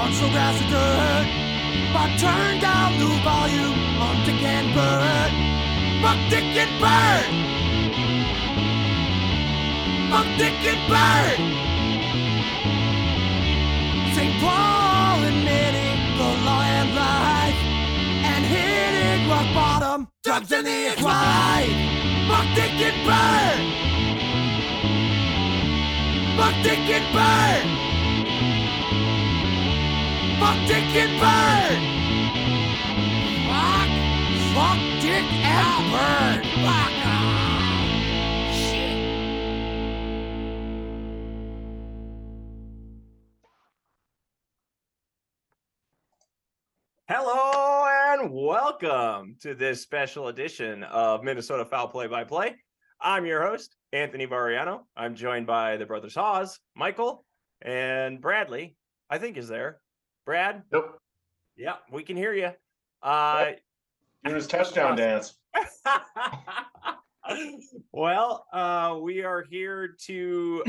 so grass and dirt, but turn down the volume on Dick and Bird. Buck, Dick and Bird. Buck, Dick and Bird. St. Paul admitting the law and life, and hitting rock bottom, drugs and the ex-wife. Buck, Dick and Bird. Buck, Dick and Bird. Buck, Dick and Bird. Fuck, Dick and Bird. Fuck. Shit. Hello and welcome to this special edition of Minnesota Foul Play-by-Play. I'm your host, Anthony Variano. I'm joined by the brothers Hawes, Michael, and Bradley, I think is there. Brad? Nope. Yeah, we can hear you. Doing his touchdown dance. Well, we are here to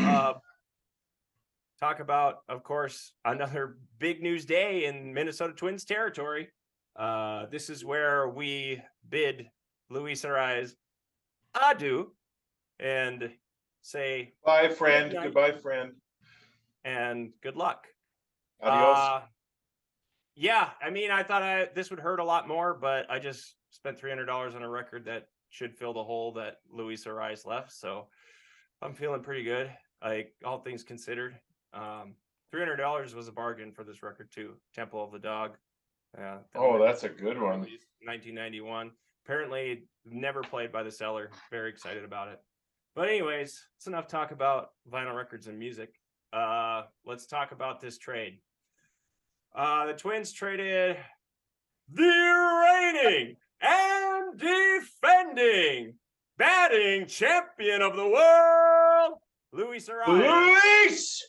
talk about, of course, another big news day in Minnesota Twins territory. This is where we bid Luis Arraez adieu and say Bye, friend. Goodbye, friend. And good luck. Adios. Yeah, I mean, I thought this would hurt a lot more, but I just spent $300 on a record that should fill the hole that Luis Arraez left. So I'm feeling pretty good, like all things considered. $300 was a bargain for this record too. Temple of the Dog. That's a good one. 1991. Apparently never played by the seller. Very excited about it. But anyways, it's enough talk about vinyl records and music. Let's talk about this trade. The Twins traded the reigning and defending batting champion of the world, Luis Arraez. Luis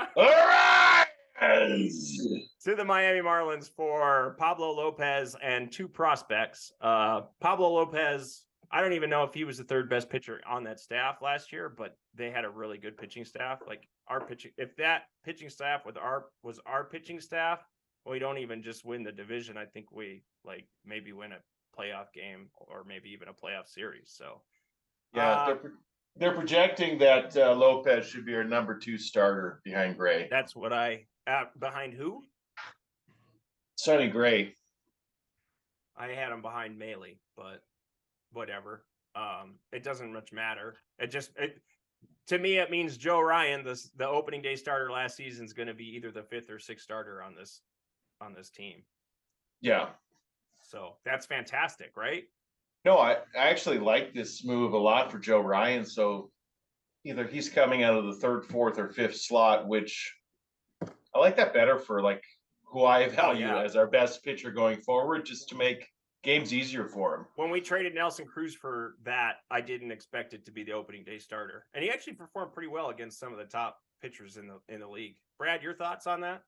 Arraez! To the Miami Marlins for Pablo Lopez and two prospects. Pablo Lopez, I don't even know if he was the third best pitcher on that staff last year, but they had a really good pitching staff. Like our pitching, if that pitching staff was our pitching staff, we don't even just win the division. I think we maybe win a playoff game or maybe even a playoff series. So yeah, they're projecting that Lopez should be our number 2 starter behind Gray. That's what behind who? Sonny Gray. I had him behind Mailey, but whatever. It doesn't much matter. To me, it means Joe Ryan, the opening day starter last season, is going to be either the 5th or 6th starter on this team. Yeah. So that's fantastic, right? No, I actually like this move a lot for Joe Ryan. So either he's coming out of the 3rd, 4th, or 5th slot, which I like that better for who I value as our best pitcher going forward, just to make games easier for him. When we traded Nelson Cruz for that, I didn't expect it to be the opening day starter, and he actually performed pretty well against some of the top pitchers in the league. Brad, your thoughts on that?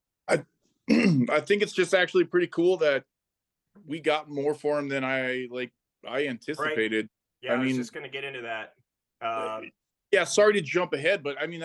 I think it's just actually pretty cool that we got more for him than I anticipated. Right. Yeah, I was just going to get into that. Yeah, sorry to jump ahead, but I mean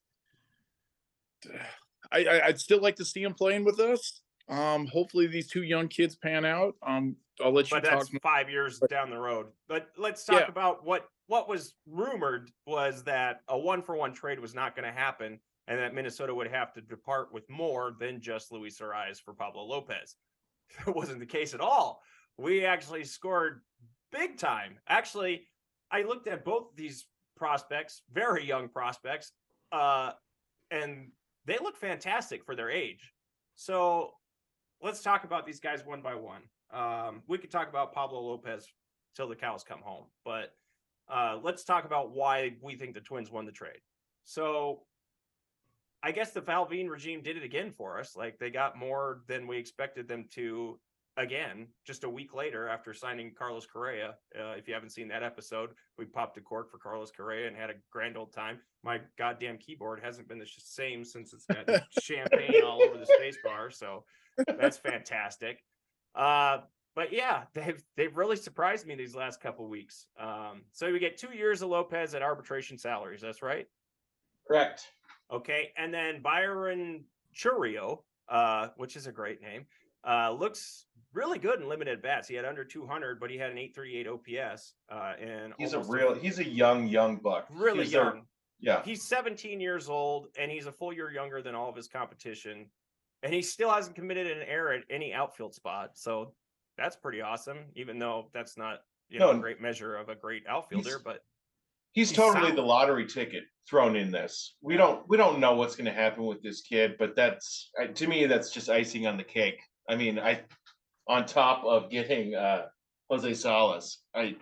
I'd still like to see him playing with us. Hopefully these two young kids pan out. I'll let you talk. But that's 5 years down the road. But let's talk about what was rumored was that a 1-for-1 trade was not going to happen, and that Minnesota would have to depart with more than just Luis Arraez for Pablo Lopez. It wasn't the case at all. We actually scored big time. Actually, I looked at both of these prospects, very young prospects, and they look fantastic for their age. So let's talk about these guys one by one. We could talk about Pablo Lopez till the cows come home, but let's talk about why we think the Twins won the trade. So I guess the Valvin regime did it again for us. Like, they got more than we expected them to again, just a week later after signing Carlos Correa. If you haven't seen that episode, we popped a cork for Carlos Correa and had a grand old time. My goddamn keyboard hasn't been the same since it's got champagne all over the space bar. So that's fantastic. But yeah, they've really surprised me these last couple of weeks. So we get 2 years of Lopez at arbitration salaries. That's right. Correct. Okay. And then Byron Churio, which is a great name. Looks really good in limited bats. He had under 200, but he had an 838 OPS. And he's a young buck. Really young. Yeah. He's 17 years old, and he's a full year younger than all of his competition. And he still hasn't committed an error at any outfield spot. So that's pretty awesome, even though that's not a great measure of a great outfielder. But he's totally sound. The lottery ticket thrown in this. We don't know what's going to happen with this kid, but that's to me that's just icing on the cake. I mean, on top of getting Jose Salas, I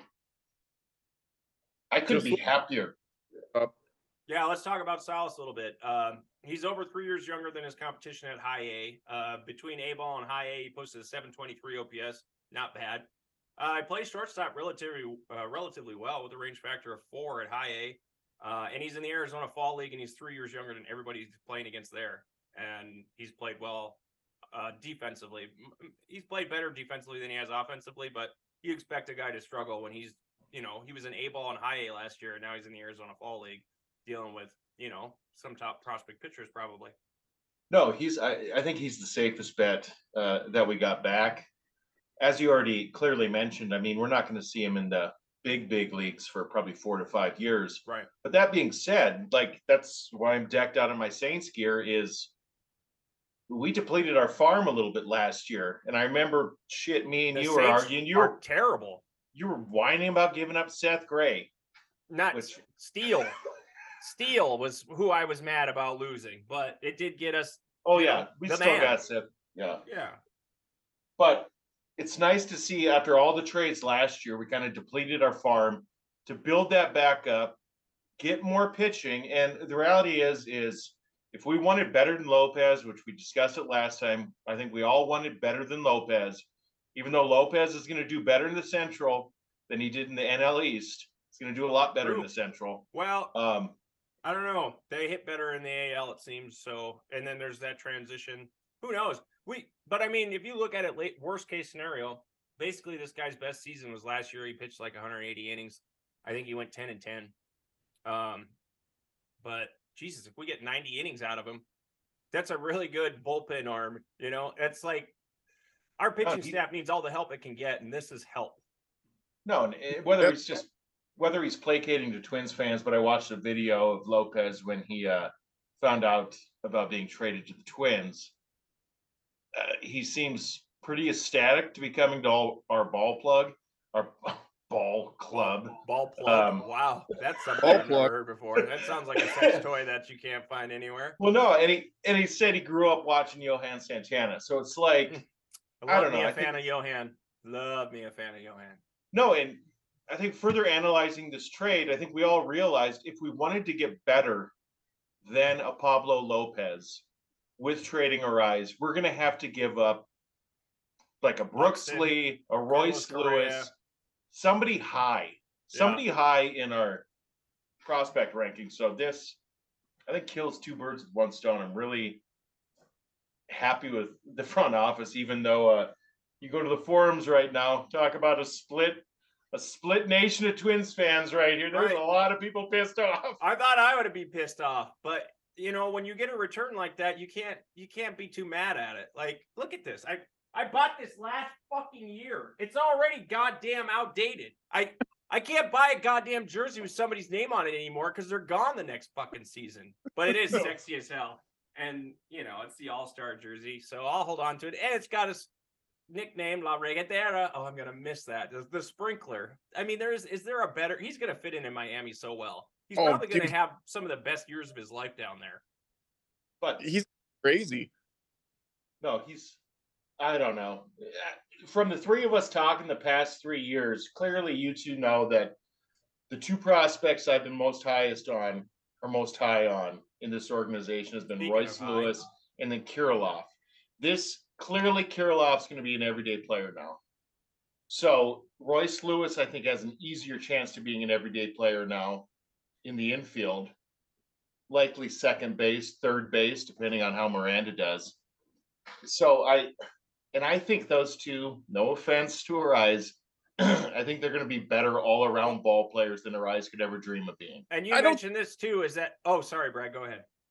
couldn't be happier. Yeah, let's talk about Salas a little bit. He's over 3 years younger than his competition at high A. Between A ball and high A, he posted a 723 OPS. Not bad. I play shortstop relatively well with a range factor of 4 at high A. And he's in the Arizona Fall League, and he's 3 years younger than everybody he's playing against there. And he's played well defensively. He's played better defensively than he has offensively, but you expect a guy to struggle when he's, he was in A ball and high A last year, and now he's in the Arizona Fall League dealing with, some top prospect pitchers probably. No, I think he's the safest bet that we got back. As you already clearly mentioned, I mean, we're not going to see him in the big leagues for probably 4 to 5 years. Right. But that being said, that's why I'm decked out in my Saints gear is we depleted our farm a little bit last year. And I remember me and you were arguing. You were terrible. You were whining about giving up Seth Gray. Steele. Steele was who I was mad about losing, but it did get us. Oh, yeah. We still got Seth. Yeah. Yeah. But it's nice to see after all the trades last year, we kind of depleted our farm to build that back up, get more pitching. And the reality is if we wanted better than Lopez, which we discussed it last time, I think we all wanted better than Lopez, even though Lopez is going to do better in the Central than he did in the NL East. He's going to do a lot better in the Central. Well, I don't know. They hit better in the AL, it seems. So, and then there's that transition. Who knows? But I mean, if you look at it, worst case scenario, basically this guy's best season was last year. He pitched like 180 innings. I think he went 10-10. But Jesus, if we get 90 innings out of him, that's a really good bullpen arm. It's like our pitching staff needs all the help it can get, and this is help. No, whether he's placating to Twins fans, but I watched a video of Lopez when he found out about being traded to the Twins. He seems pretty ecstatic to be coming to our ball club. Ball plug. Wow, that's something I've never heard before. That sounds like a sex toy that you can't find anywhere. Well, no, and he said he grew up watching Johan Santana, so it's like I don't know. Love me a fan of Johan. No, and I think further analyzing this trade, I think we all realized if we wanted to get better than a Pablo Lopez with trading Arise, we're going to have to give up like a Brooks Lee, a Royce Lewis, somebody high in our prospect ranking. So this, I think, kills two birds with one stone. I'm really happy with the front office, even though you go to the forums right now, talk about a split nation of Twins fans right here. There's a lot of people pissed off. I thought I would be pissed off, but when you get a return like that, you can't be too mad at it. Like, look at this. I bought this last fucking year. It's already goddamn outdated. I can't buy a goddamn jersey with somebody's name on it anymore because they're gone the next fucking season. But it is sexy as hell. And, it's the All-Star jersey, so I'll hold on to it. And it's got a nickname, La Regatera. Oh, I'm going to miss that. The Sprinkler. I mean, is there a better... He's going to fit in Miami so well. He's probably going to have some of the best years of his life down there. But he's crazy. No, I don't know. From the three of us talking the past 3 years, clearly you two know that the two prospects I've been most high on in this organization has been Royce Lewis and then Kirilloff. Clearly Kirilloff's going to be an everyday player now. So Royce Lewis, I think, has an easier chance to being an everyday player now in the infield, likely second base, third base, depending on how Miranda does. So I think those two, no offense to Arise, I think they're going to be better all-around ball players than Arise could ever dream of being. And you mentioned this too, is that... Oh, sorry, Brad, go ahead.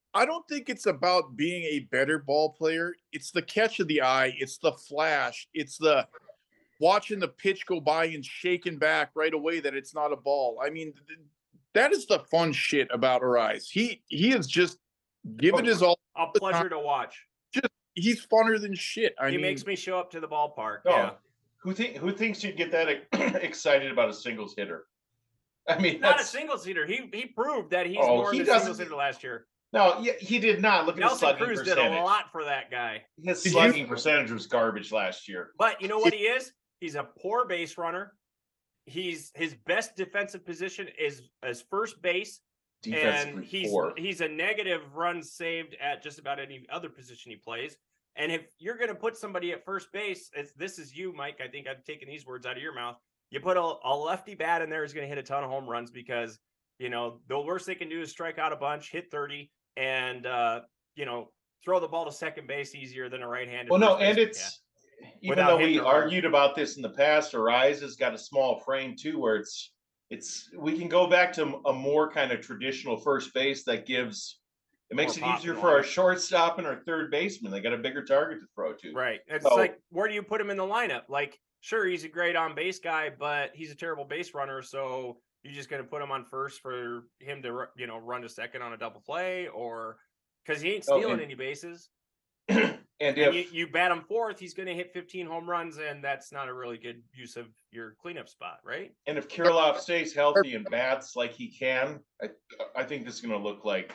I don't think it's about being a better ball player. It's the catch of the eye. It's the flash. It's the watching the pitch go by and shaking back right away that it's not a ball. I mean, that is the fun shit about Arise. He is just giving his all. A pleasure to watch. He's funner than shit. He makes me show up to the ballpark. No, Yeah. Who thinks you'd get that excited about a singles hitter? I mean, Not a singles hitter. He proved that he's more than a singles hitter last year. No, yeah, he did not. Look at his Nelson slugging Cruz percentage. did a lot for that guy. His slugging percentage was garbage last year. But you know what he is? He's a poor base runner. His best defensive position is as first base. And he's a negative runs saved at just about any other position he plays. And if you're going to put somebody at first base, this is you, Mike. I think I've taken these words out of your mouth. You put a lefty bat in there who's going to hit a ton of home runs because, you know, the worst they can do is strike out a bunch, hit 30, and, you know, throw the ball to second base easier than a right-handed. Well, no, and it's, even though we argued about this in the past, Arise has got a small frame too, where we can go back to a more kind of traditional first base that makes it easier for our shortstop and our third baseman. They got a bigger target to throw to. Right. It's like, where do you put him in the lineup? Like, sure, he's a great on base guy, but he's a terrible base runner. So you're just going to put him on first for him to, you know, run to second on a double play, or because he ain't stealing any bases. And if you bat him fourth, he's going to hit 15 home runs, and that's not a really good use of your cleanup spot, right? And if Kirilloff stays healthy and bats like he can, I think this is going to look like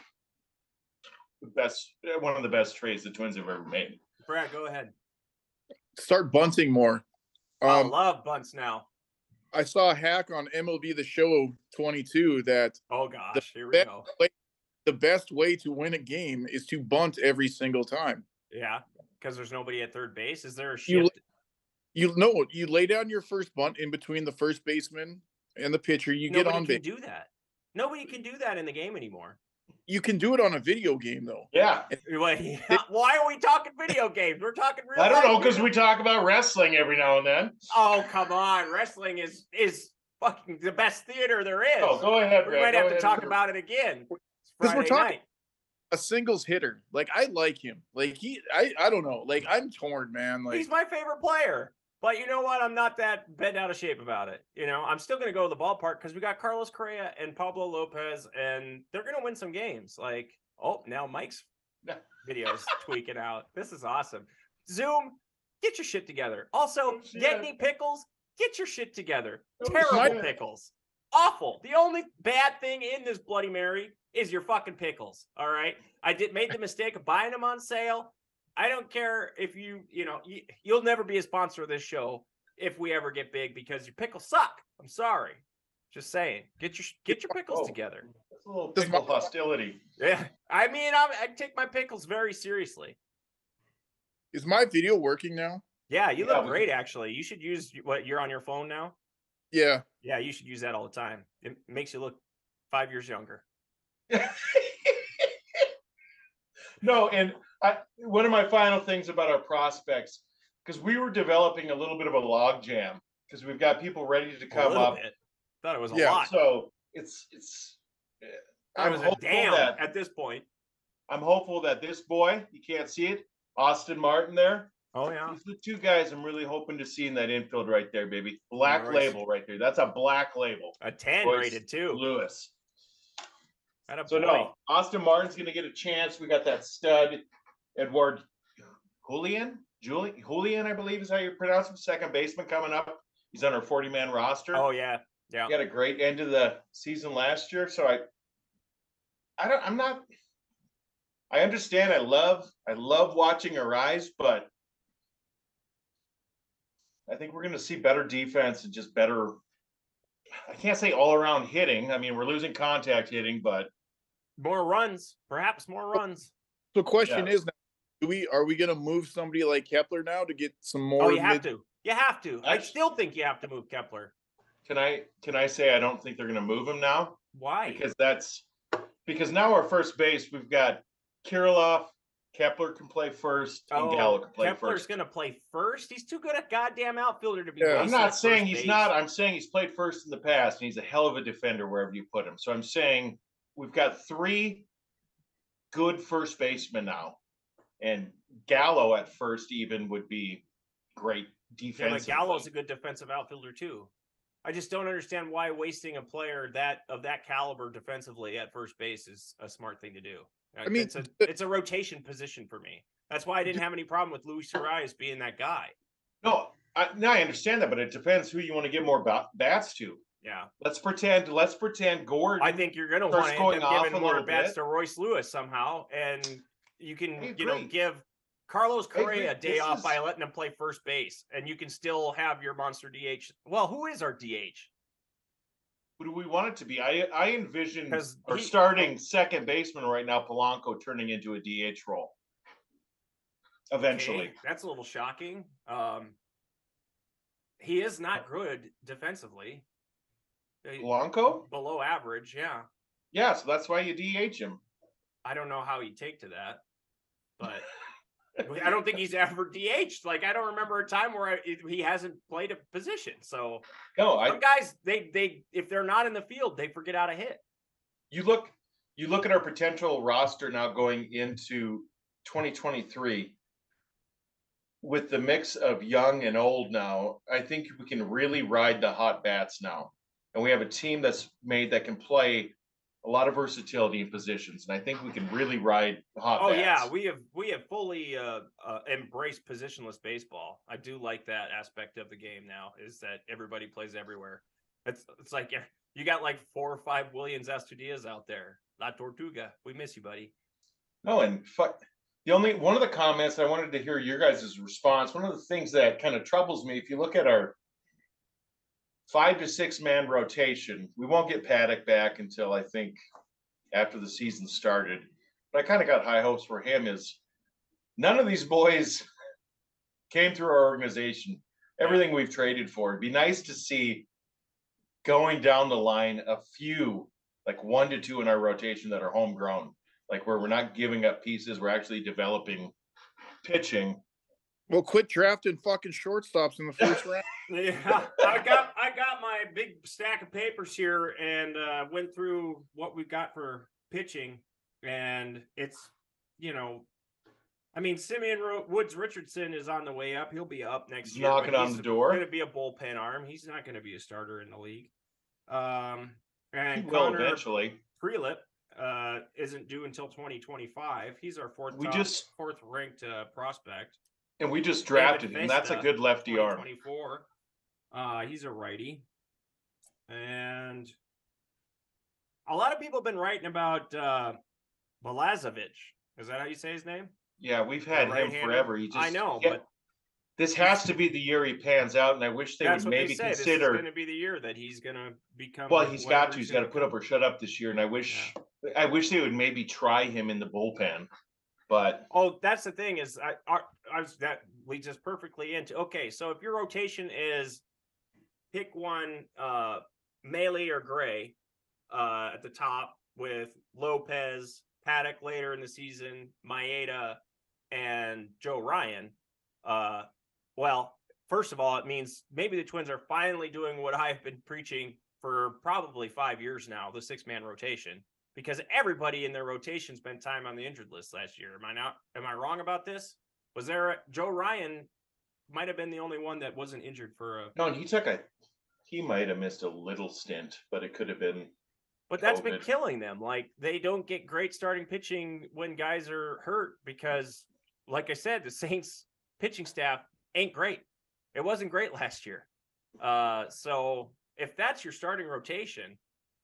one of the best trades the Twins have ever made. Brad, go ahead. Start bunting more. I love bunts now. I saw a hack on MLB The Show 22 that here we go. The best way to win a game is to bunt every single time. Yeah, because there's nobody at third base. Is there a shift? You lay down your first bunt in between the first baseman and the pitcher. Get on base. Nobody can do that. Nobody can do that in the game anymore. You can do it on a video game, though. Yeah. Why are we talking video games? We're talking real. I don't know, because we talk about wrestling every now and then. Oh, come on. Wrestling is fucking the best theater there is. Oh, go ahead, Brad. We might have to talk about it again. Because we're talking a singles hitter. Like, I like him. Like, I don't know. Like, I'm torn, man. Like, he's my favorite player. But you know what? I'm not that bent out of shape about it. You know, I'm still going to go to the ballpark because we got Carlos Correa and Pablo Lopez, and they're going to win some games. Like, now Mike's video's tweaking out. This is awesome. Zoom, get your shit together. Also, get any pickles? Get your shit together. Terrible pickles. Awful. The only bad thing in this Bloody Mary is your fucking pickles. All right. I made the mistake of buying them on sale. I don't care if you'll never be a sponsor of this show if we ever get big because your pickles suck. I'm sorry. Just saying. Get your pickles together. That's a little pickle hostility. Yeah. I mean, I take my pickles very seriously. Is my video working now? Yeah, you look great, actually. You should use you're on your phone now? Yeah. Yeah, you should use that all the time. It makes you look 5 years younger. No, and one of my final things about our prospects, because we were developing a little bit of a log jam, because we've got people ready to come up. Thought it was a lot. So it's. I'm hopeful that at this point. I'm hopeful that this boy, you can't see it, Austin Martin there. Oh yeah, these are the two guys I'm really hoping to see in that infield right there, baby. Black label right there. That's a black label. A 10 rated too. Lewis. No, Austin Martin's going to get a chance. We got that stud, Edward Julian, I believe is how you pronounce him. Second baseman coming up. He's on our 40-man roster. Oh yeah, yeah. He had a great end of the season last year. So I understand. I love watching Arise, but I think we're going to see better defense and just better. I can't say all around hitting. I mean, we're losing contact hitting, but more runs, perhaps more runs. The question is, are we going to move somebody like Kepler now to get some more? Oh, you have to. You have to. I still think you have to move Kepler. Can I say I don't think they're going to move him now? Why? Because now our first base, we've got Kirilloff, Kepler can play first, and Gallo can play Kepler's first. Going to play first? He's too good a goddamn outfielder to be. I'm not saying he's not. I'm saying he's played first in the past, and he's a hell of a defender wherever you put him. So I'm saying we've got three good first baseman now, and Gallo at first even would be great Yeah, defensively. but Gallo's a good defensive outfielder too. I just don't understand why wasting a player of that caliber defensively at first base is a smart thing to do. I mean, it's a rotation position for me. That's why I didn't have any problem with Luis Arias being that guy. No, I understand that, but it depends who you want to give more bats to. Yeah. Let's pretend Gordon. I think you're going to want to end up giving more bats to Royce Lewis somehow, and you can, give Carlos Correa a day off by letting him play first base, and you can still have your monster DH. Well, who is our DH? Who do we want it to be? I envision our starting second baseman right now, Polanco, turning into a DH role eventually. Okay, that's a little shocking. He is not good defensively. Polanco? Below average, yeah. Yeah, so that's why you DH him. I don't know how you take to that, but I don't think he's ever DH'd. Like, I don't remember a time where he hasn't played a position. So some guys, they if they're not in the field, they forget how to hit. You look at our potential roster now going into 2023 with the mix of young and old now. I think we can really ride the hot bats now. And we have a team that's made that can play a lot of versatility in positions, and I think we can really ride hot bats. Yeah, we have fully embraced positionless baseball. I do like that aspect of the game now, is that everybody plays everywhere. It's like you got like 4 or 5 Williams Astudillas out there. La Tortuga, we miss you, buddy. No, and one of the comments I wanted to hear your guys' response. One of the things that kind of troubles me, if you look at our 5 to 6 man rotation, we won't get Paddock back until I think after the season started. But I kind of got high hopes for him. Is none of these boys came through our organization. Everything we've traded for. It'd be nice to see going down the line a few, like 1 to 2 in our rotation that are homegrown, like where we're not giving up pieces, we're actually developing pitching. Well, quit drafting fucking shortstops in the first round. Yeah, I got my big stack of papers here and went through what we've got for pitching, and it's, Simeon Woods Richardson is on the way up. He'll be up next year. Knocking on the door. He's going to be a bullpen arm. He's not going to be a starter in the league. And he will Connor eventually. Prelip isn't due until 2025. He's our fourth ranked prospect. And we just drafted him. That's a good lefty arm. 24. He's a righty. And a lot of people have been writing about Balazovic. Is that how you say his name? Yeah, we've had him forever. I know, but this has to be the year he pans out, and I wish they would maybe consider. This is going to be the year that he's going to become. Well, he's got to put up or shut up this year, and I wish they would maybe try him in the bullpen. But that's the thing is, that leads us perfectly into. Okay, so if your rotation is pick one, Maile or Gray, at the top with Lopez, Paddock later in the season, Maeda, and Joe Ryan. Well, first of all, it means maybe the Twins are finally doing what I've been preaching for probably 5 years now, the 6-man rotation. Because everybody in their rotation spent time on the injured list last year. Am I wrong about this? Was there Joe Ryan might have been the only one that wasn't injured for a. No, and he might have missed a little stint, but it could have been. But that's been killing them. Like, they don't get great starting pitching when guys are hurt because, like I said, the Saints pitching staff ain't great. It wasn't great last year. So if that's your starting rotation,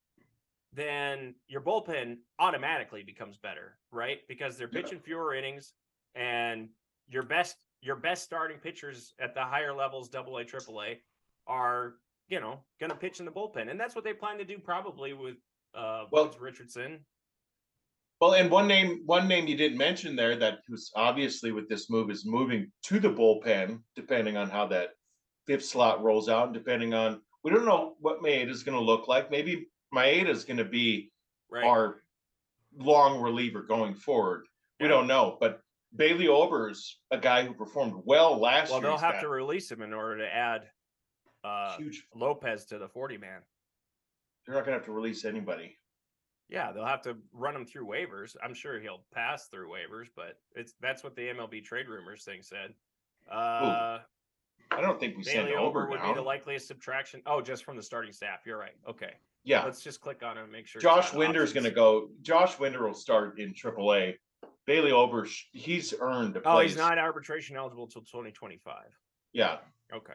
then your bullpen automatically becomes better, right? Because they're pitching fewer innings, and your best starting pitchers at the higher levels, AA, AAA, are going to pitch in the bullpen, and that's what they plan to do probably with Woods Richardson. Well, and one name you didn't mention there that was obviously with this move is moving to the bullpen, depending on how that 5th slot rolls out, and depending on we don't know what Maeda is going to look like. Maybe Maeda is going to be our long reliever going forward. We don't know, but Bailey Ober's a guy who performed well last year. Well, they'll have to release him in order to add Lopez to the 40-man. They're not going to have to release anybody. Yeah, they'll have to run him through waivers. I'm sure he'll pass through waivers, but that's what the MLB trade rumors thing said. I don't think we sent Bailey Ober Ober would down. be the likeliest subtraction. Oh, just from the starting staff. You're right. Okay. Yeah. Let's just click on him and make sure. Josh Winder's going to go. Josh Winder will start in AAA. Bailey Ober, he's earned a place. Oh, he's not arbitration eligible until 2025. Yeah. Okay.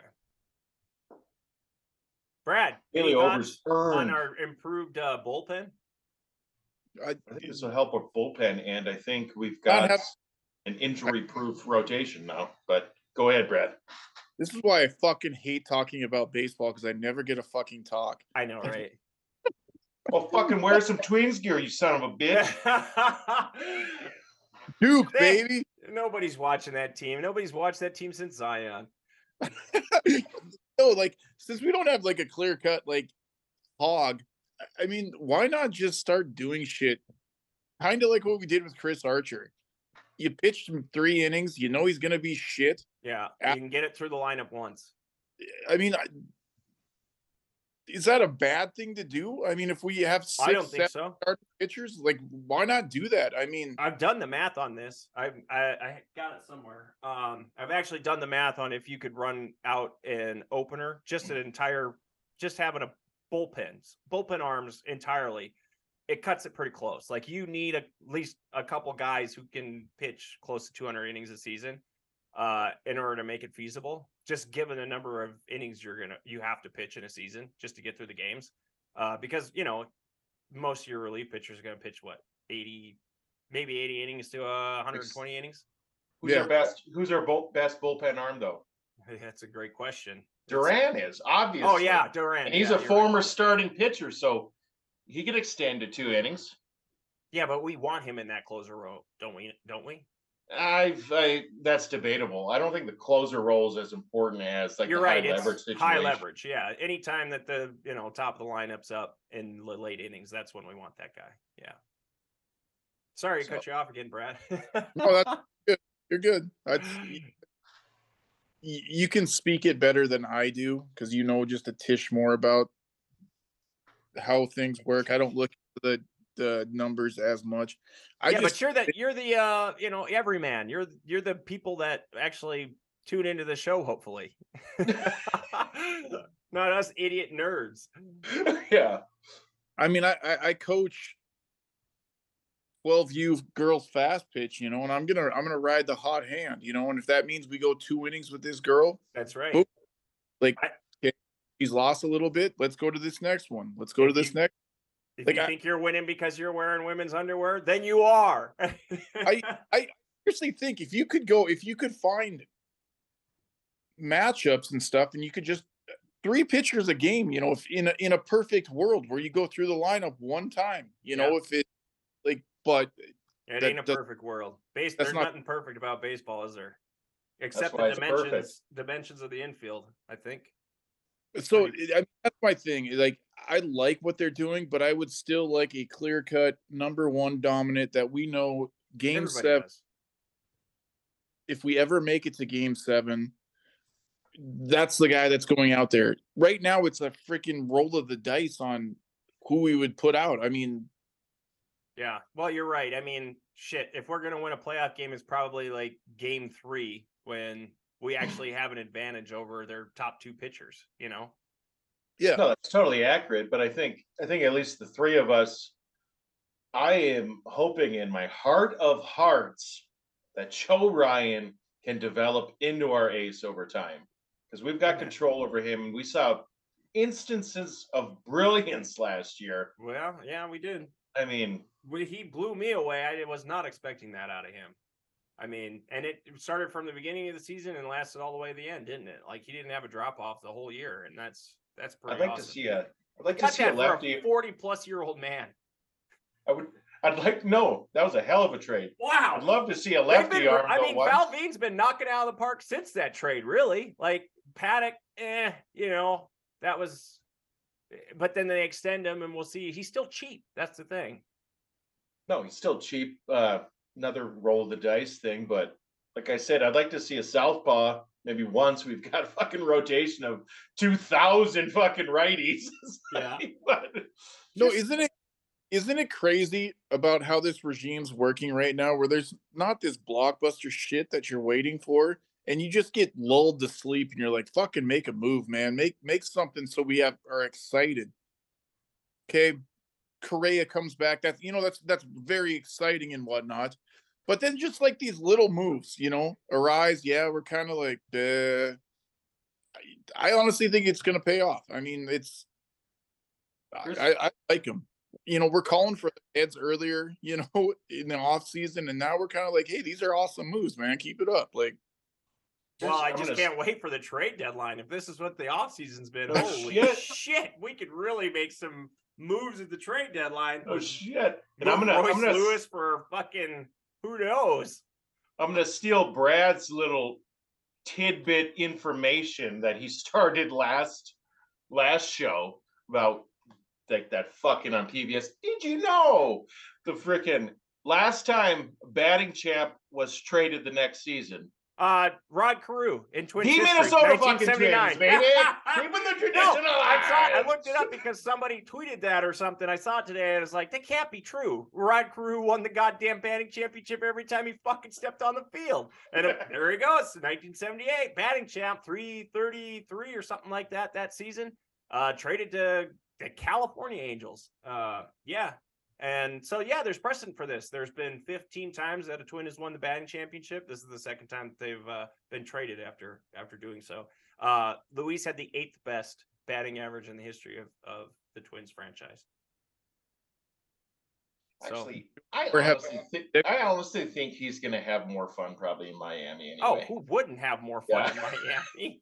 Brad, Bailey Ober's on our improved bullpen? I think this will help our bullpen, and I think we've got an injury-proof rotation now. But go ahead, Brad. This is why I fucking hate talking about baseball, because I never get a fucking talk. I know, right? Well, fucking wear some Twins gear, you son of a bitch. Duke, baby. Nobody's watching that team. Nobody's watched that team since Zion. No, like, since we don't have like a clear cut like hog, I mean, why not just start doing shit kind of like what we did with Chris Archer? You pitched him 3 innings, you know he's gonna be shit. Yeah, you can get it through the lineup once. I mean, is that a bad thing to do? I mean, if we have 6, I don't think so. Starting pitchers, like, why not do that? I mean, I've done the math on this. I got it somewhere. I've actually done the math on if you could run out an opener, just having a bullpen arms entirely. It cuts it pretty close. Like, you need at least a couple guys who can pitch close to 200 innings a season in order to make it feasible, just given the number of innings you have to pitch in a season just to get through the games. Because, you know, most of your relief pitchers are going to pitch 80 innings to 120 innings. Who's our best bullpen arm, though? That's a great question. Duran is, obviously. Oh, yeah, Duran. And he's a former starting pitcher, so he could extend to 2 innings. Yeah, but we want him in that closer role, don't we? That's debatable. I don't think the closer role is as important as like high leverage situation. High leverage, yeah. Anytime that the top of the lineup's up in the late innings, that's when we want that guy. Yeah. Sorry to cut you off again, Brad. No, that's good. You're good. You can speak it better than I do because you know just a tish more about how things work. I don't look at the numbers as much. But you're the everyman. You're the people that actually tune into the show, hopefully. Not us idiot nerds. Yeah. I mean, I coach 12U girls fast pitch, and I'm gonna ride the hot hand, and if that means we go 2 innings with this girl, that's right. Boom, she's lost a little bit. Let's go to this next one. Let's go to this next. If you think you're winning because you're wearing women's underwear, then you are. I seriously think if you could find matchups and stuff, and you could just 3 pitchers a game, if in a perfect world where you go through the lineup one time, if it but it ain't a perfect world. There's nothing perfect about baseball, is there? Except the dimensions of the infield, I think. So that's my thing. Like, I like what they're doing, but I would still like a clear-cut number 1 dominant that we know Game 7. If we ever make it to Game 7, that's the guy that's going out there. Right now, it's a freaking roll of the dice on who we would put out. I mean, yeah. Well, you're right. I mean, shit. If we're gonna win a playoff game, it's probably like Game 3 when we actually have an advantage over their top 2 pitchers. Yeah, no, that's totally accurate. But I think at least the 3 of us, I am hoping in my heart of hearts that Joe Ryan can develop into our ace over time, because we've got control over him, and we saw instances of brilliance last year. Well, yeah, we did. I mean, he blew me away. I was not expecting that out of him. I mean, and it started from the beginning of the season and lasted all the way to the end, didn't it? Like, he didn't have a drop off the whole year, and that's pretty awesome. I'd like to see a lefty. For a 40-plus-year-old man. That was a hell of a trade. Wow. I'd love to see a lefty arm. Valvine's been knocking out of the park since that trade, really. Like, Paddock, that was. But then they extend him, and we'll see. He's still cheap. That's the thing. No, he's still cheap. Another roll of the dice thing. But like I said, I'd like to see a southpaw maybe once. We've got a fucking rotation of 2,000 fucking righties. Yeah. No, isn't Isn't it crazy about how this regime's working right now, where there's not this blockbuster shit that you're waiting for, and you just get lulled to sleep, and you're like, "Fucking make a move, man! Make something so we are excited." Okay, Correa comes back. That's very exciting and whatnot. But then just like these little moves, arise. Yeah, we're kind of like, I honestly think it's going to pay off. I mean, I like him. We're calling for the heads earlier, in the off season, and now we're kind of like, hey, these are awesome moves, man. Keep it up. Like, well, I just can't wait for the trade deadline. If this is what the offseason's been, Oh, holy shit, we could really make some moves at the trade deadline. Oh shit! And Move I'm gonna Lewis for fucking who knows. I'm gonna steal Brad's little tidbit information that he started last show about like that fucking on PBS. Did you know the freaking last time batting champ was traded the next season? Rod Carew in Twins The history, Minnesota fucking 1979. Twins, baby. Keeping the tradition alive. I looked it up because somebody tweeted that or something. I saw it today and I was like, that can't be true. Rod Carew won the goddamn batting championship every time he fucking stepped on the field. And there he goes, 1978 batting champ, 333 or something like that season. Traded to the California Angels. Yeah. And so, yeah, there's precedent for this. There's been 15 times that a Twin has won the batting championship. This is the second time that they've been traded after doing so. Luis had the 8th best batting average in the history of the Twins franchise. Actually, I honestly think he's going to have more fun probably in Miami anyway. Oh, who wouldn't have more fun in Miami?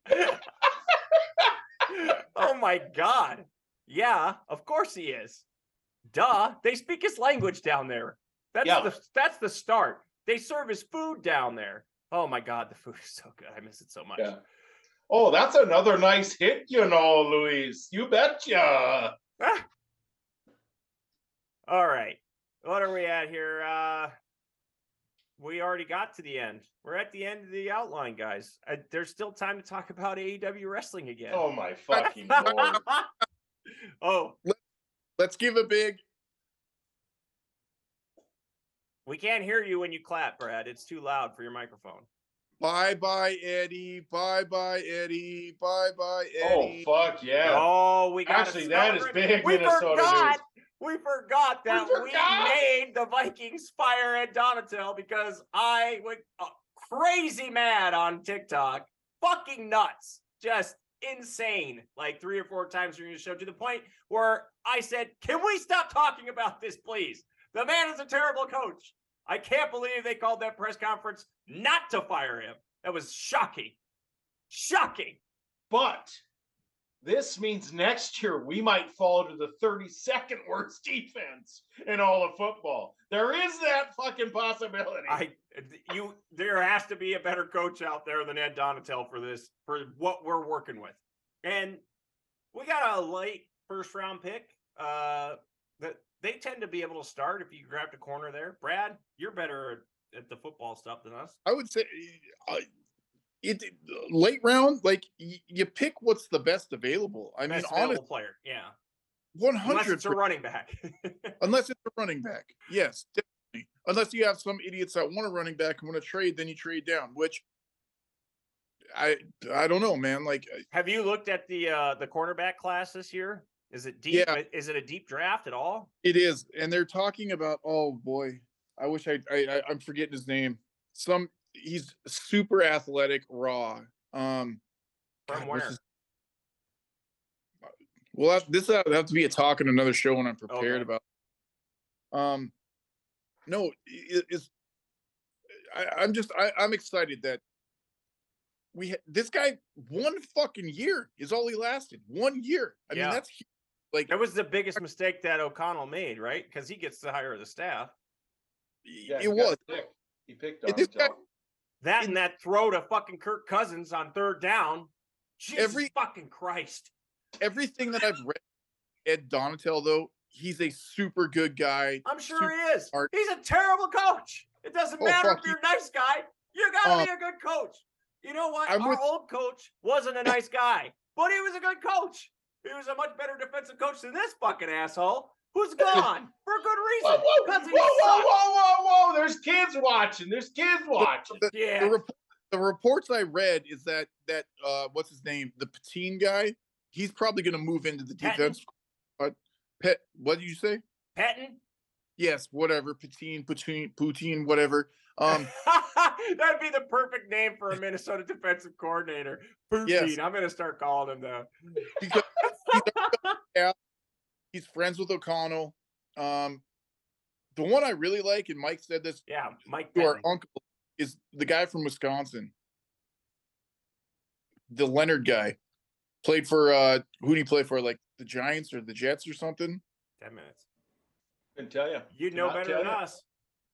Oh, my God. Yeah, of course he is. Duh, they speak his language down there. That's the start. They serve his food down there. Oh my God, the food is so good. I miss it so much. Yeah. Oh, that's another nice hit, Luis. You betcha. All right. What are we at here? We already got to the end. We're at the end of the outline, guys. There's still time to talk about AEW wrestling again. Oh my fucking Lord. Oh. Let's give a big. We can't hear you when you clap, Brad. It's too loud for your microphone. Bye-bye, Eddie. Bye-bye, Eddie. Bye-bye, Eddie. Oh, fuck yeah. Oh, we got Actually, that is big Minnesota news. We forgot that we made the Vikings fire Ed Donatel because I went crazy mad on TikTok. Fucking nuts. Just insane, like 3 or 4 times during the show, to the point where I said, can we stop talking about this, please? The man is a terrible coach. I can't believe they called that press conference not to fire him. That was shocking. Shocking. But this means next year we might fall to the 32nd worst defense in all of football. There is that fucking possibility. There has to be a better coach out there than Ed Donatel for what we're working with. And we got a late first round pick that they tend to be able to start if you grab the corner there. Brad, you're better at the football stuff than us. I would say late round, like you pick what's the best available. I mean, honestly, player, yeah, 100. Unless it's a running back. Unless it's a running back, yes, definitely. Unless you have some idiots that want a running back and want to trade, then you trade down. Which I don't know, man. Like, have you looked at the cornerback class this year? Is it deep? Yeah. Is it a deep draft at all? It is, and they're talking about. Oh boy, I wish I'm forgetting his name. He's super athletic, raw. From where? Well, this will have to be a talk in another show when I'm prepared about. No, I'm excited that this guy 1 fucking year is all he lasted. 1 year. I mean, that's like that was the biggest mistake that O'Connell made, right? Because he gets to hire the staff. Yeah, it was. He picked this guy, and that throw to fucking Kirk Cousins on 3rd down. Jesus fucking Christ. Everything that I've read, Ed Donatel, though, he's a super good guy. I'm sure he is. He's a terrible coach. It doesn't matter if you're a nice guy. You got to be a good coach. You know what? Our old coach wasn't a nice guy, but he was a good coach. He was a much better defensive coach than this fucking asshole. who's gone for a good reason. Whoa, Because he whoa, sucks. whoa! There's kids watching. Yeah. The reports I read is that what's his name, the Patine guy, he's probably going to move into the Patton? defense. What did you say? Patton? Yes, whatever. Poutine, whatever. That'd be the perfect name for a Minnesota defensive coordinator. Poutine. Yes. I'm going to start calling him that. Because he's friends with O'Connell. The one I really like, and Mike said this Yeah, Mike to our Patton. uncle, is the guy from Wisconsin. The Leonard guy. Played for who did he play for? Like the Giants or the Jets or something? 10 minutes. Can tell you. You'd know better than us.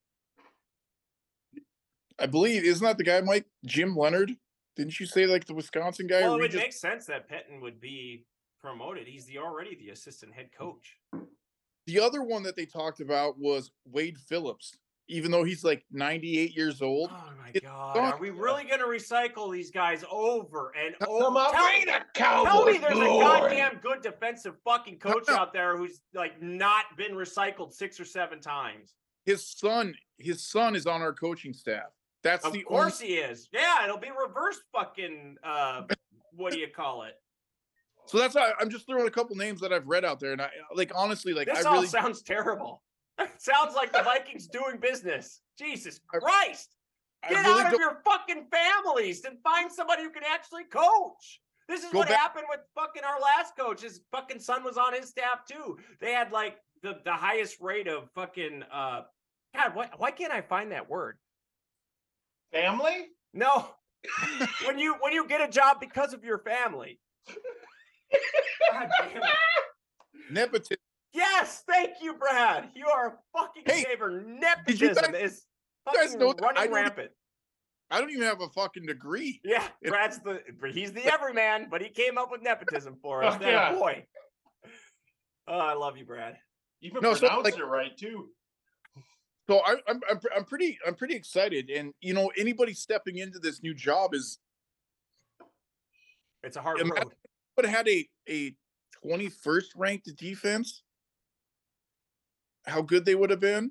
I believe, isn't that the guy, Mike? Jim Leonard? Didn't you say like the Wisconsin guy? Well, or it we would just- make sense that Patton would be promoted. He's already the assistant head coach. The other one that they talked about was Wade Phillips, even though he's like 98 years old. Oh my It's God! not- Are we really going to recycle these guys over and over? Come on, Tell bring me- the Tell Cowboys me there's a glory. goddamn good defensive fucking coach No. out there who's like not been recycled 6 or 7 times. His son is on our coaching staff. That's Of the course he is. Yeah, it'll be reverse fucking what do you call it? So that's why I'm just throwing a couple names that I've read out there, and I like honestly, like This I all really sounds terrible. It sounds like the Vikings doing business. Jesus Christ. I Get really out of don't- your fucking families and find somebody who can actually coach. This is Go what back- happened with fucking our last coach. His fucking son was on his staff too. They had like the highest rate of fucking God, why can't I find that word? Family? No. when you get a job because of your family. God damn it. nepotism. Yes, thank you, Brad. You are a fucking Hey, saver. did you Nepotism guys- is guys fucking know that I running don't- rampant. I don't even have a fucking degree. Yeah, It- he's the everyman, but he came up with nepotism for us. Fuck That yeah. boy. Oh, I love you, Brad. Even No, so, pronounced like- it right too. So I'm pretty excited, and you know anybody stepping into this new job is It's a hard Imagine- road. would have had a 21st ranked defense. How good they would have been.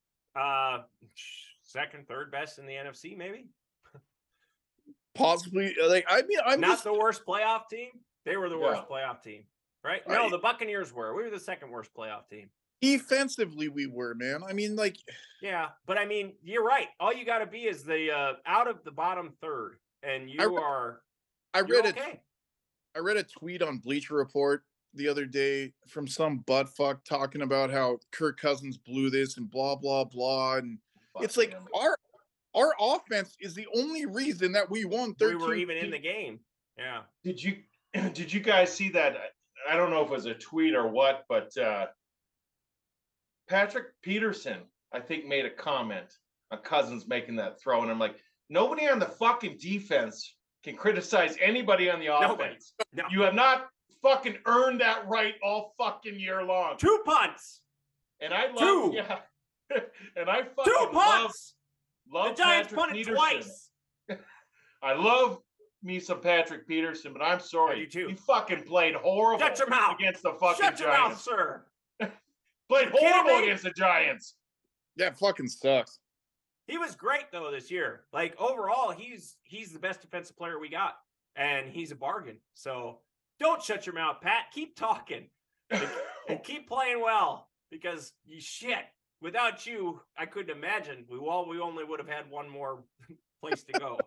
Second, third best in the NFC, maybe. Possibly, like I mean, I'm Not just the worst playoff team. They were the worst Yeah. playoff team, right? No, Right. the Buccaneers were. We were the second worst playoff team. defensively we were, man. I mean, like Yeah, but I mean, you're right. All you got to be is the out of the bottom third, and you are. I You're read okay. I read a tweet on Bleacher Report the other day from some buttfuck talking about how Kirk Cousins blew this and blah blah blah, and it's like Fuck him. our offense is the only reason that we won 13. We were even in the game. Yeah. Did you guys see that? I don't know if it was a tweet or what, but Patrick Peterson, I think, made a comment on Cousins making that throw, and I'm like, nobody on the fucking defense can criticize anybody on the Nobody. offense. No. You have not fucking earned that right all fucking year long. 2 punts. And I love, Two. yeah, and I 2 fucking punts. love The Giants Patrick punted Peterson. twice. I love me some Patrick Peterson, but I'm sorry, I do too. he fucking played horrible Shut your mouth. against the fucking Shut your mouth, Giants. sir. Played You kidding horrible me? against the Giants. That fucking sucks. He was great though this year. Like overall, he's the best defensive player we got, and he's a bargain. So don't shut your mouth, Pat. Keep talking and keep playing well because shit. Without you, I couldn't imagine. We only would have had one more place to go.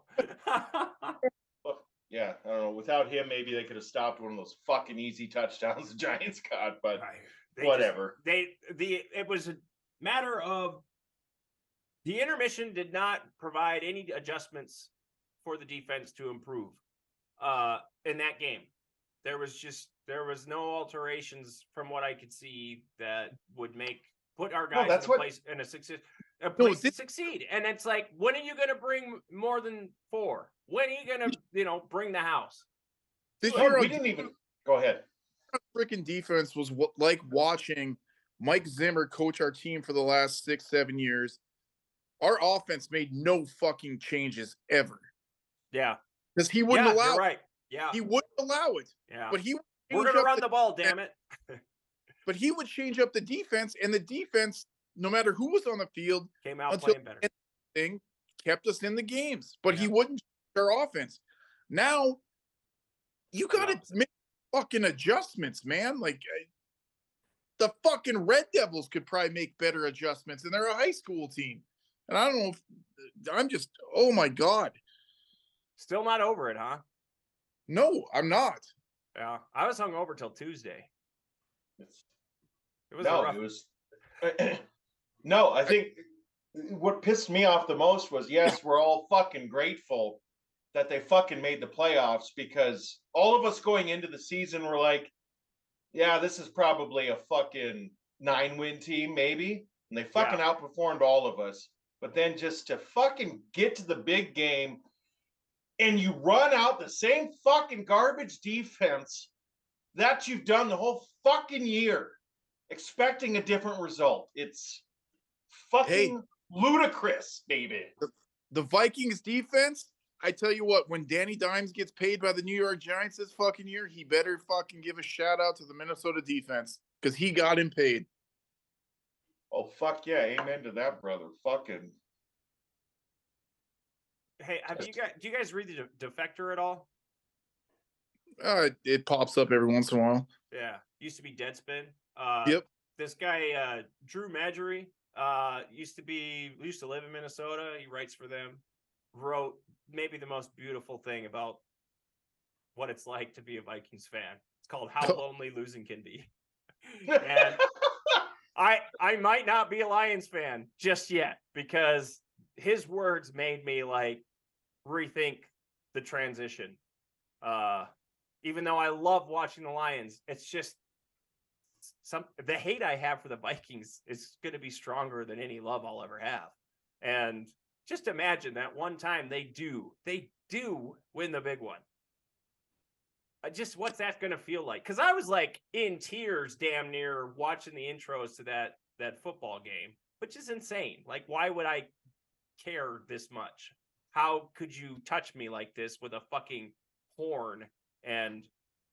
Yeah, I don't know. Without him, maybe they could have stopped one of those fucking easy touchdowns the Giants got, but They whatever. It was a matter of the intermission did not provide any adjustments for the defense to improve in that game. There was no alterations from what I could see that would put our guys that's in a what- place to this- succeed. And it's like, when are you going to bring more than 4? When are you going to, bring the house? This Oh, year, we on didn't even go ahead. freaking defense was like watching Mike Zimmer coach our team for the last 6-7 years. Our offense made no fucking changes ever Yeah. because he wouldn't allow you're it. right. Yeah. He wouldn't allow it, Yeah. but he would We're change going to up run the ball, damn it. but he would change up the defense, and the defense, no matter who was on the field, Came out until playing better. thing kept us in the games. But he Yeah. wouldn't change our offense. Now you got to make fucking adjustments, man. Like the fucking Red Devils could probably make better adjustments, and they're a high school team. And I don't know if I'm just, oh my God. Still not over it, huh? No, I'm not. Yeah. I was hung over till Tuesday. It was No, rough. it was. No, I think what pissed me off the most was, yes, we're all fucking grateful that they fucking made the playoffs, because all of us going into the season were like, yeah, this is probably a fucking 9-win team, maybe. And they fucking outperformed all of us. But then just to fucking get to the big game and you run out the same fucking garbage defense that you've done the whole fucking year, expecting a different result. It's fucking ludicrous, baby. The Vikings defense, I tell you what, when Danny Dimes gets paid by the New York Giants this fucking year, he better fucking give a shout out to the Minnesota defense, because he got him paid. Oh, fuck yeah. Amen to that, brother. Fucking. Hey, do you guys read the Defector at all? It pops up every once in a while. Yeah. Used to be Deadspin. Yep. This guy, Drew Madgery, used to live in Minnesota. He writes for them. Wrote maybe the most beautiful thing about what it's like to be a Vikings fan. It's called How Lonely Losing Can Be. And I might not be a Lions fan just yet, because his words made me like rethink the transition. Even though I love watching the Lions, it's just the hate I have for the Vikings is going to be stronger than any love I'll ever have. And just imagine that one time they do win the big one. Just what's that going to feel like? Because I was like in tears damn near watching the intros to that football game, which is insane. Like, why would I care this much? How could you touch me like this with a fucking horn? And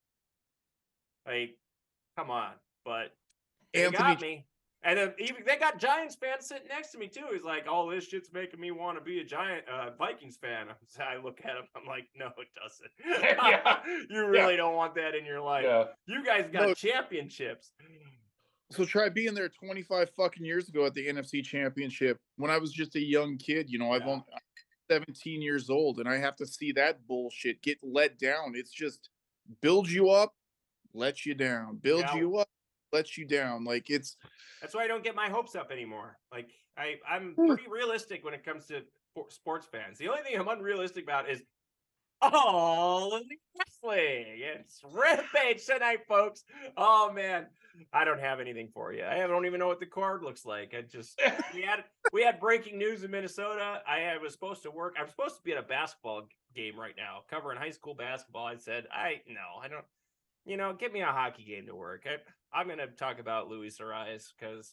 like, come on. But they got me. And then even they got Giants fans sitting next to me too. He's like, "Oh, this shit's making me want to be a Vikings fan." So I look at him. I'm like, "No, it doesn't. Yeah. You really don't want that in your life. Yeah. You guys got championships." So try being there 25 fucking years ago at the NFC Championship when I was just a young kid. You know, I'm 17 years old, and I have to see that bullshit get let down. It's just builds you up, lets you down. Builds you up, lets you down. Like that's why I don't get my hopes up anymore. Like I'm pretty realistic when it comes to sports fans. The only thing I'm unrealistic about is all of the wrestling. It's Rampage tonight, folks. Oh man, I don't have anything for you. I don't even know what the card looks like. We had breaking news in Minnesota. I was supposed to work. I'm supposed to be at a basketball game right now, covering high school basketball. I said, I don't. You know, get me a hockey game to work. I'm going to talk about Luis Arias because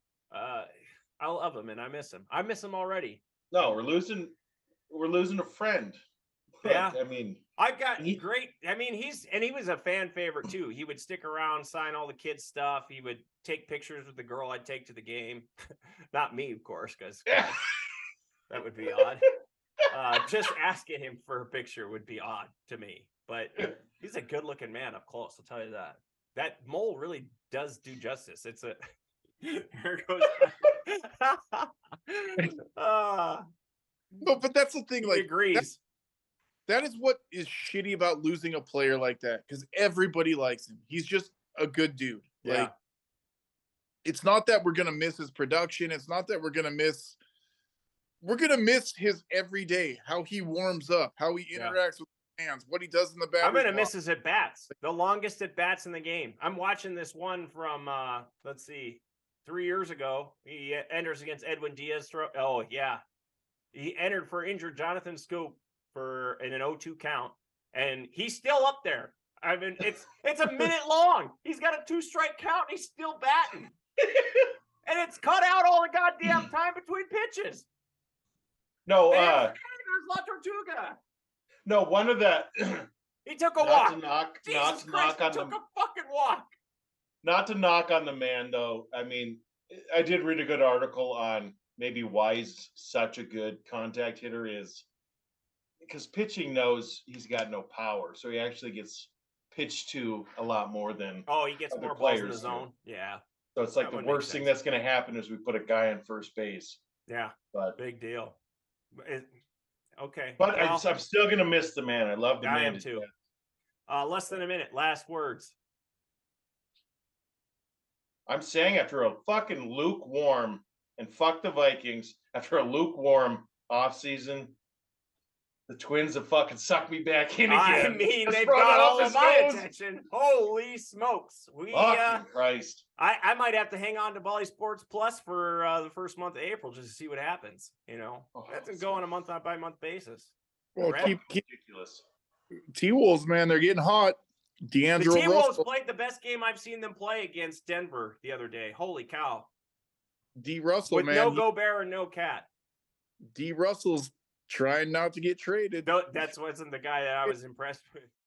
I love him and I miss him. I miss him already. No, we're losing a friend. Yeah. I mean, I've got great. I mean, he was a fan favorite too. He would stick around, sign all the kids' stuff. He would take pictures with the girl I'd take to the game. Not me, of course, because that would be odd. Just asking him for a picture would be odd to me. But he's a good-looking man up close. I'll tell you that. That mole really does do justice. It's a here goes. No, but that's the thing. Like, he agrees. That is what is shitty about losing a player like that, because everybody likes him. He's just a good dude. Yeah. Like, it's not that we're gonna miss his production. It's not that we're gonna miss his everyday, how he warms up, how he interacts with fans, what he does in the back. I'm gonna miss his at bats. The longest at bats in the game. I'm watching this one from 3 years ago. He enters against Edwin Diaz. Oh yeah, he entered for injured Jonathan Scoop in an 0-2 count, and he's still up there. I mean, it's a minute long. He's got a 2-strike count. And he's still batting, and it's cut out all the goddamn time between pitches. No, there's La Tortuga. No, one of the he took a walk. Not Jesus Christ, he took a fucking walk. not to knock on the man though. I mean, I did read a good article on maybe why he's such a good contact hitter is because pitching knows he's got no power, so he actually gets pitched to a lot more than he gets other more balls in the players do. zone. Yeah. So it's like That the would make worst thing sense. that's going to happen is we put a guy on first base. Yeah. But Big deal. Okay. But well, I'm still going to miss the man. I love the I man am too. death. Less than a minute. Last words. I'm saying after a fucking lukewarm and fuck the Vikings, after a lukewarm offseason, the Twins have fucking sucked me back in again. I mean, Just they've brought got it up all of his my nose. attention. Holy smokes. We Fucking Christ. I might have to hang on to Bally Sports Plus for the first month of April just to see what happens. You know, that's go on a month by month basis. Well, Right? keep Ridiculous. T-Wolves, man. They're getting hot. The D'Angelo T-Wolves Russell. played the best game I've seen them play against Denver the other day. Holy cow. D. Russell, With man. no Gobert and no Cat. D. Russell's trying not to get traded. No, that's wasn't the guy that I was impressed with.